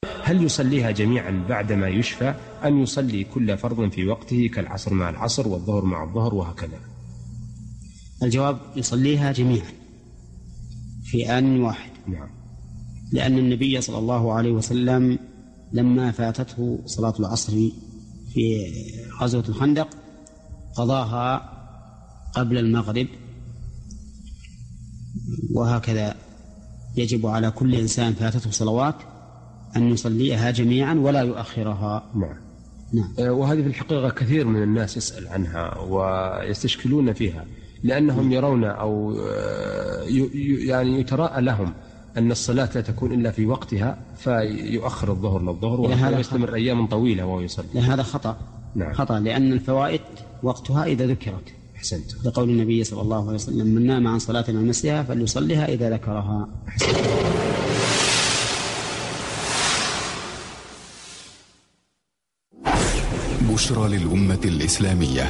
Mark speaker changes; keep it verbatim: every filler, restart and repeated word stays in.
Speaker 1: هل يصليها جميعا بعدما يشفى أم يصلي كل فرض في وقته كالعصر مع العصر والظهر مع الظهر وهكذا؟
Speaker 2: الجواب يصليها جميعا في آن واحد.
Speaker 1: نعم.
Speaker 2: لأن النبي صلى الله عليه وسلم لما فاتته صلاة العصر في غزوة الخندق قضاها قبل المغرب، وهكذا يجب على كل إنسان فاتته صلوات أن يصليها جميعا ولا يؤخرها.
Speaker 1: نعم.
Speaker 2: نعم.
Speaker 1: وهذه في الحقيقة كثير من الناس يسأل عنها ويستشكلون فيها، لأنهم يرون أو يعني يتراءى لهم أن الصلاة لا تكون إلا في وقتها فيؤخر الظهر للظهر ويستمر أيام طويلة وهو يصلي.
Speaker 2: هذا خطأ.
Speaker 1: نعم.
Speaker 2: خطأ، لأن الفوائد وقتها إذا ذكرت.
Speaker 1: أحسنت.
Speaker 2: لقول النبي صلى الله عليه وسلم: من نام عن صلاة من نسيها فليصليها إذا ذكرها.
Speaker 1: أحسنت.
Speaker 3: بشرى للأمة الإسلامية